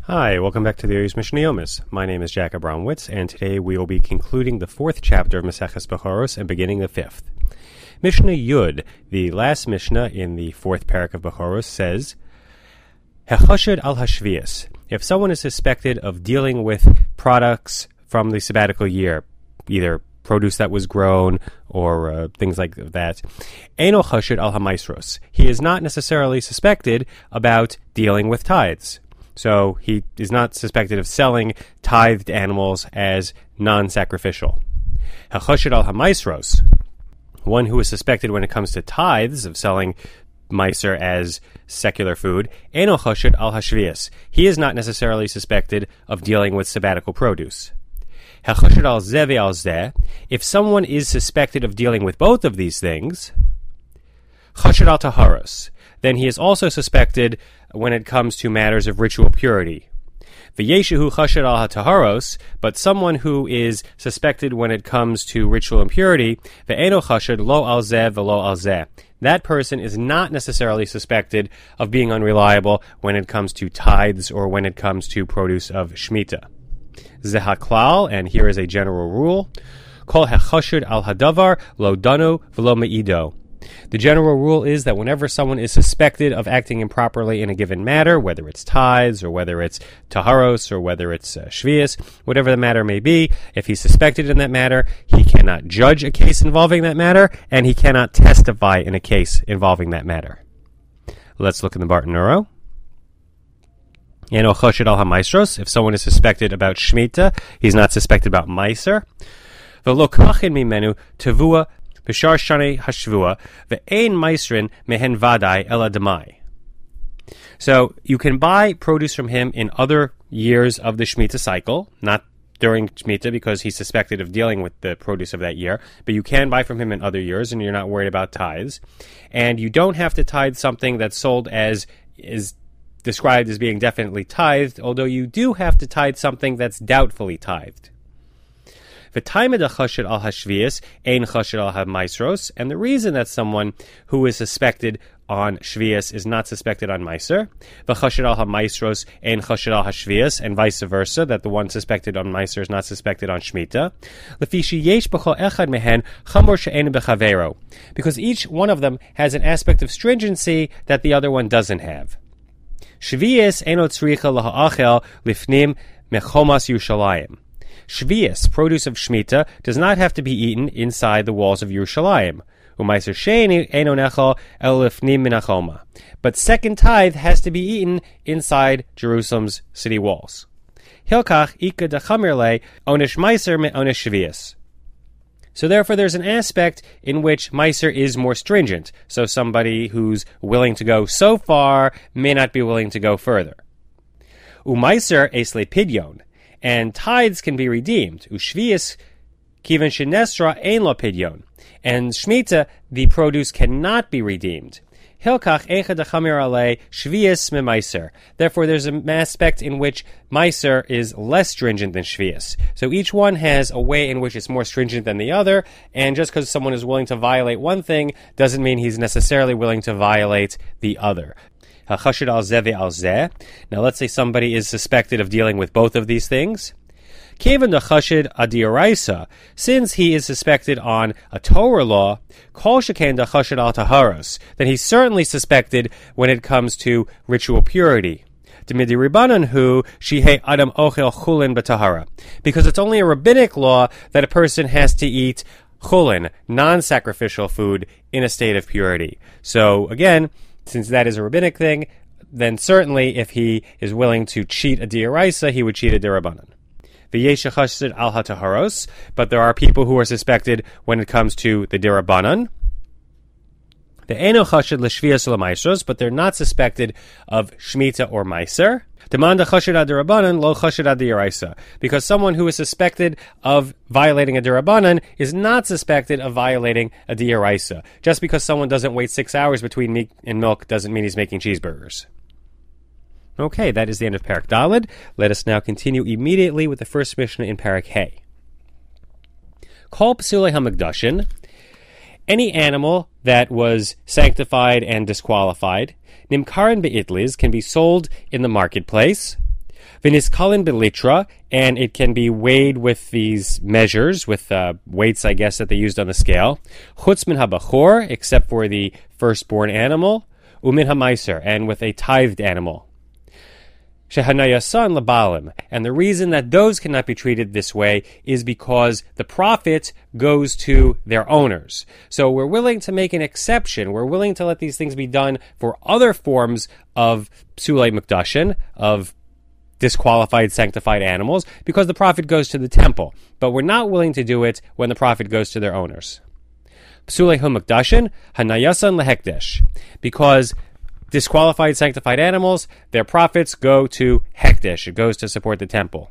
Hi, welcome back to the Arius Mishnah Yomis. My name is Jack Abramowitz, and today we will be concluding the fourth chapter of Maseches Bechoros and beginning the fifth. Mishnah Yud, the last Mishnah in the fourth parak of Bechoros, says, Hechoshed al hashvias. If someone is suspected of dealing with products from the sabbatical year, either produce that was grown or things like that, Eino choshed al hamaisros. He is not necessarily suspected about dealing with tithes. So he is not suspected of selling tithed animals as non-sacrificial. Hechoshed al hamaisros. One who is suspected when it comes to tithes of selling meiser as secular food, Eino choshed al hashvias. He is not necessarily suspected of dealing with sabbatical produce. Hechoshed al zeh ve'al zeh. If someone is suspected of dealing with both of these things, choshed al taharos. Then he is also suspected when it comes to matters of ritual purity. V'yeshehu choshed al hataharos, but someone who is suspected when it comes to ritual impurity, ve'eno choshed lo al zeh ve'lo al zeh. That person is not necessarily suspected of being unreliable when it comes to tithes or when it comes to produce of Shemitah. Zeh haklal, and here is a general rule, kol hechoshed al hadavar lo danu ve'lo me'ido. The general rule is that whenever someone is suspected of acting improperly in a given matter, whether it's tithes or whether it's taharos or whether it's shvius, whatever the matter may be, if he's suspected in that matter, he cannot judge a case involving that matter, and he cannot testify in a case involving that matter. Let's look in the Barton Neuro. Eino choshed al hamaisros. If someone is suspected about Shemitah, he's not suspected about meiser. V'lo kachin mimenu tevua b'shar shanei hashvua ve'ein meisrin mehen vadai ela demai. So you can buy produce from him in other years of the Shemitah cycle, not during Shemitah because he's suspected of dealing with the produce of that year, but you can buy from him in other years and you're not worried about tithes. And you don't have to tithe something that's sold as is described as being definitely tithed, although you do have to tithe something that's doubtfully tithed. And the reason that someone who is suspected on shvius is not suspected on meiser, and vice versa, that the one suspected on meiser is not suspected on shmita, because each one of them has an aspect of stringency that the other one doesn't have. Shvius eno tzricha laha'achel lifnim mechomas Yerushalayim. Shvius, produce of Shemitah, does not have to be eaten inside the walls of Yerushalayim. Umaiser sheini eno nechal el lifnim minachoma. But second tithe has to be eaten inside Jerusalem's city walls. Hilkach ika dechamir le onesh meiser me onesh shvius. So therefore there's an aspect in which meiser is more stringent. So somebody who's willing to go so far may not be willing to go further. Umaiser esle pidyon. And tithes can be redeemed. Ushvius kiven shenesra ein lo pidyon. And Shemitah, the produce cannot be redeemed. Hilkach echad achamir alei shvius me meiser. Therefore, there's an aspect in which meiser is less stringent than shvius. So each one has a way in which it's more stringent than the other, and just because someone is willing to violate one thing doesn't mean he's necessarily willing to violate the other. Hachoshed al zeh ve'al zeh. Now let's say somebody is suspected of dealing with both of these things. Kevan dachoshed adioraisa, since he is suspected on a Torah law, kol sheken dachoshed al taharos, then he's certainly suspected when it comes to ritual purity. Demidi ribanan hu shihei adam ochel chulin b'tahara, because it's only a rabbinic law that a person has to eat chulin, non-sacrificial food, in a state of purity. So again, since that is a rabbinic thing, then certainly if he is willing to cheat a dioraisa, he would cheat a dirabanan. V'yesh chassid al hataharos, but there are people who are suspected when it comes to the dirabanan. The eno chassid l'shvius l'maisros, but they're not suspected of shmita or meiser. Demanda chassid ad dirabanan lo chassid ad dioraisa, because someone who is suspected of violating a dirabanan is not suspected of violating a dioraisa. Just because someone doesn't wait 6 hours between meat and milk doesn't mean he's making cheeseburgers. Okay, that is the end of Parak Daled. Let us now continue immediately with the first Mishnah in Parak Hey. Kol p'sulei hamikdashin. Any animal that was sanctified and disqualified, nimkarin be'itlis, can be sold in the marketplace. V'niskalin belitra, and it can be weighed with these measures, with weights, I guess, that they used on the scale. Chutz min habachor, except for the firstborn animal. Umin hamaiser, and with a tithed animal. Shehanayasan labalim, and the reason that those cannot be treated this way is because the profit goes to their owners. So we're willing to make an exception. We're willing to let these things be done for other forms of psulei mukdashin, of disqualified, sanctified animals, because the profit goes to the temple. But we're not willing to do it when the profit goes to their owners. Psulei mukdashin, hanayasan lehekdesh, because disqualified, sanctified animals, their profits go to hekdesh. It goes to support the temple.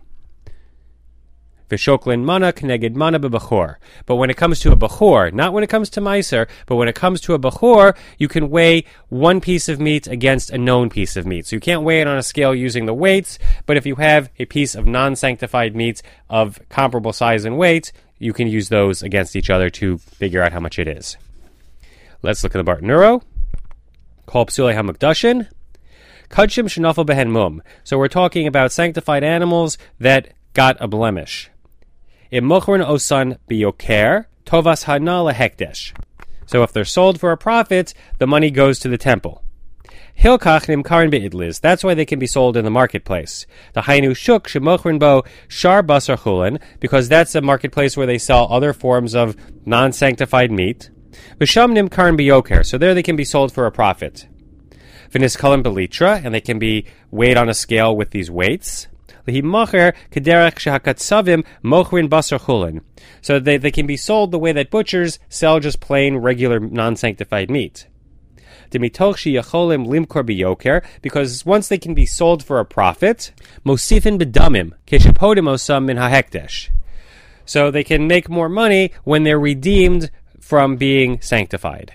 V'shoklin mana k'neged mana b'bachor. But when it comes to a bachor, not when it comes to meiser, but when it comes to a bachor, you can weigh one piece of meat against a known piece of meat. So you can't weigh it on a scale using the weights, but if you have a piece of non-sanctified meat of comparable size and weight, you can use those against each other to figure out how much it is. Let's look at the Barton Neuro. Called psulei hamukdashin, kudshim shenafel behen mum. So we're talking about sanctified animals that got a blemish. Imochrin osan biyoker tovas hana lehekdesh. So if they're sold for a profit, the money goes to the temple. Hilkach nimkarin beidliz. That's why they can be sold in the marketplace. The hainu shuk shemochrin bo shar basar chulin, because that's a marketplace where they sell other forms of non-sanctified meat. V'sham nimkarin biyoker, so there they can be sold for a profit. V'niskalim belitra, and they can be weighed on a scale with these weights. L'himacher kederech shehakatzavim mochrin basar chulin, so they can be sold the way that butchers sell just plain, regular, non-sanctified meat. Demitoch sheyacholim limkor biyoker, because once they can be sold for a profit, mosifin bedamim keshepodim osam min hahekdesh, so they can make more money when they're redeemed from being sanctified.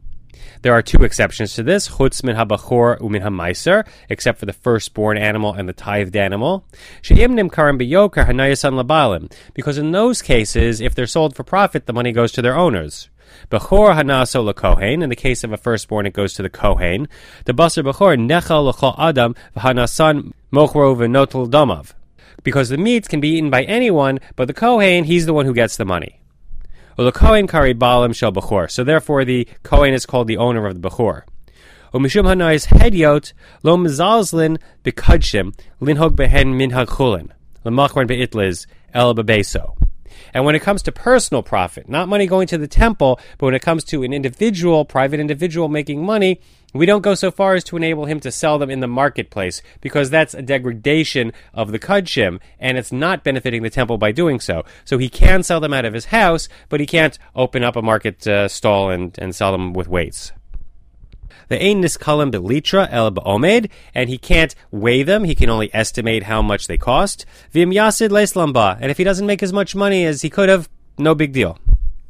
There are two exceptions to this, chutz min habachor umin hamaiser, except for the firstborn animal and the tithed animal. She'im nimkarim biyoker hanayasan labalim, because in those cases, if they're sold for profit, the money goes to their owners. Bechor hanaso lekohen, in the case of a firstborn, it goes to the kohen. The basar bechor nechal lechol adam v'hanasan mochro v'notel damav, because the meat can be eaten by anyone, but the kohen, he's the one who gets the money. The Kohen kari balam shel bechor. So therefore, the Kohen is called the owner of the bechor. Umishum hanayis hedyot lo mezalzlin bekudshim linhog behen minhag chulin lemachron beitliz el bebeso. And when it comes to personal profit, not money going to the temple, but when it comes to an individual, private individual making money, we don't go so far as to enable him to sell them in the marketplace, because that's a degradation of the kudshim, and it's not benefiting the temple by doing so. So he can sell them out of his house, but he can't open up a market stall and sell them with weights. The ein niskalim belitra el ba'omed, and he can't weigh them. He can only estimate how much they cost. V'im yasid leislamba, and if he doesn't make as much money as he could have, no big deal.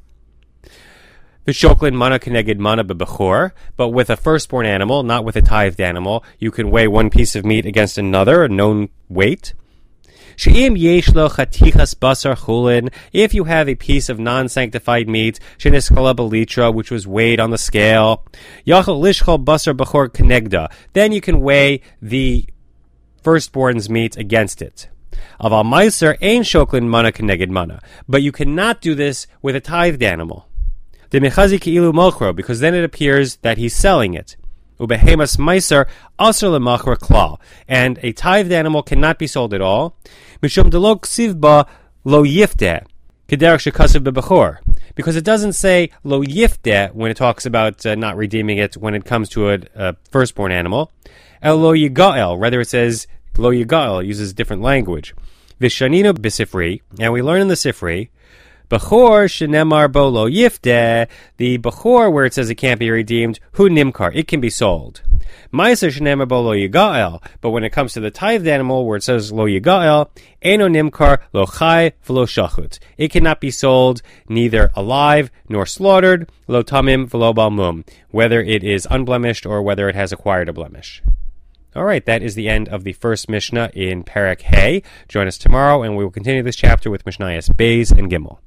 V'shoklin mana keneged mana bebechor, but with a firstborn animal, not with a tithed animal, you can weigh one piece of meat against another, a known weight. She'im yesh lo chatichas basar chulin, if you have a piece of non-sanctified meat, sheniskala belitra, which was weighed on the scale, yachol lishchol basar bechor kenegda, then you can weigh the firstborn's meat against it. Aval meiser ein shoklin mana keneged mana, but you cannot do this with a tithed animal. De mechazi keilu mochro, because then it appears that he's selling it. Ubehemas meiser asr lemachor klal, and a tithed animal cannot be sold at all. Mishum delok sivba lo yifteh kederach shekasav bebechor, because it doesn't say lo yifteh when it talks about not redeeming it when it comes to a firstborn animal. El lo yigael, rather it says lo yigael, uses different language. Vishanino b'sifri, and we learn in the Sifri, Bechor shenemar bo lo yifteh, the Bechor where it says it can't be redeemed, hu nimkar, it can be sold. Meiser shenemar bo lo yigael, but when it comes to the tithed animal where it says lo yigael, eno nimkar lo chai v'lo shachut, it cannot be sold neither alive nor slaughtered, lo tamim v'lo balmum, whether it is unblemished or whether it has acquired a blemish. All right, that is the end of the first Mishnah in Perek Hay. Join us tomorrow, and we will continue this chapter with Mishnayos Beis and Gimel.